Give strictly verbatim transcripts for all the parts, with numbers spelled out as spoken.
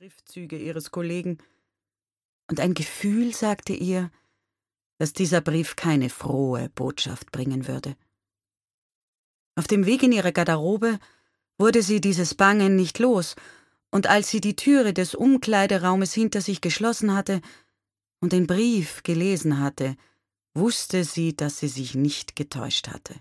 Schriftzüge ihres Kollegen, und ein Gefühl sagte ihr, dass dieser Brief keine frohe Botschaft bringen würde. Auf dem Weg in ihre Garderobe wurde sie dieses Bangen nicht los, und als sie die Türe des Umkleideraumes hinter sich geschlossen hatte und den Brief gelesen hatte, wusste sie, dass sie sich nicht getäuscht hatte.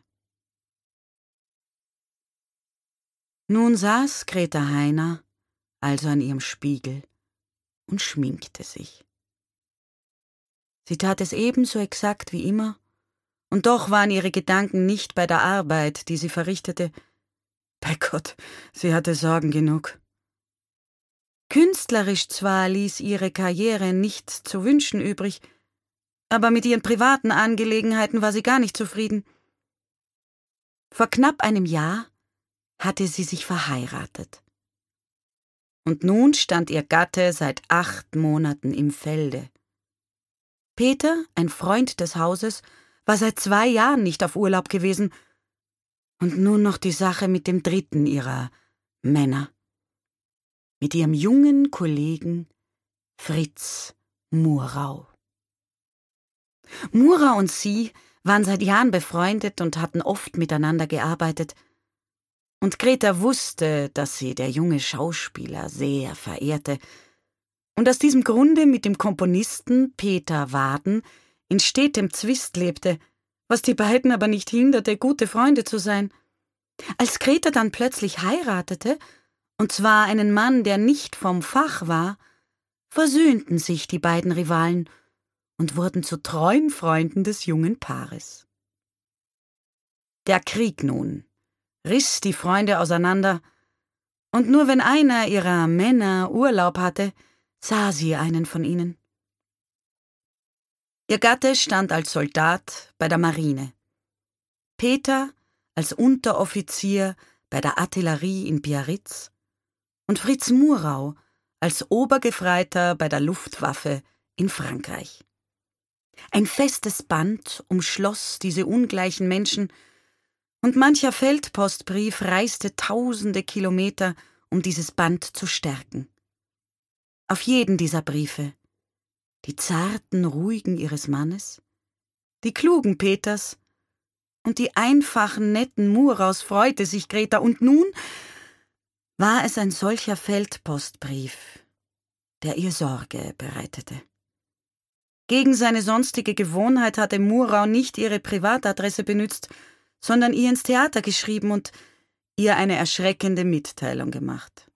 Nun saß Greta Heiner also an ihrem Spiegel und schminkte sich. Sie tat es ebenso exakt wie immer, und doch waren ihre Gedanken nicht bei der Arbeit, die sie verrichtete. Bei Gott, sie hatte Sorgen genug. Künstlerisch zwar ließ ihre Karriere nichts zu wünschen übrig, aber mit ihren privaten Angelegenheiten war sie gar nicht zufrieden. Vor knapp einem Jahr hatte sie sich verheiratet. Und nun stand ihr Gatte seit acht Monaten im Felde. Peter, ein Freund des Hauses, war seit zwei Jahren nicht auf Urlaub gewesen. Und nun noch die Sache mit dem dritten ihrer Männer. Mit ihrem jungen Kollegen Fritz Murau. Murau und sie waren seit Jahren befreundet und hatten oft miteinander gearbeitet. Und Greta wusste, dass sie der junge Schauspieler sehr verehrte und aus diesem Grunde mit dem Komponisten Peter Waden in stetem Zwist lebte, was die beiden aber nicht hinderte, gute Freunde zu sein. Als Greta dann plötzlich heiratete, und zwar einen Mann, der nicht vom Fach war, versöhnten sich die beiden Rivalen und wurden zu treuen Freunden des jungen Paares. Der Krieg nun riss die Freunde auseinander, und nur wenn einer ihrer Männer Urlaub hatte, sah sie einen von ihnen. Ihr Gatte stand als Soldat bei der Marine, Peter als Unteroffizier bei der Artillerie in Biarritz und Fritz Murau als Obergefreiter bei der Luftwaffe in Frankreich. Ein festes Band umschloss diese ungleichen Menschen, und mancher Feldpostbrief reiste tausende Kilometer, um dieses Band zu stärken. Auf jeden dieser Briefe die zarten, ruhigen ihres Mannes, die klugen Peters und die einfachen, netten Muraus freute sich Greta, und nun war es ein solcher Feldpostbrief, der ihr Sorge bereitete. Gegen seine sonstige Gewohnheit hatte Murau nicht ihre Privatadresse benützt, sondern ihr ins Theater geschrieben und ihr eine erschreckende Mitteilung gemacht.